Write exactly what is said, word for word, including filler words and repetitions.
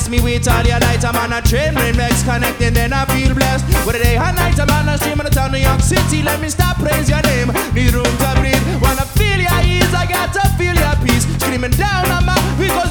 Pass me with all your light, I'm on a train, rain makes connecting, then I feel blessed. With a day and night, I'm on a stream on the town, New York City. Let me stop, praise your name. Need room to breathe. Wanna feel your ease, I got to feel your peace. Screaming down on my, we go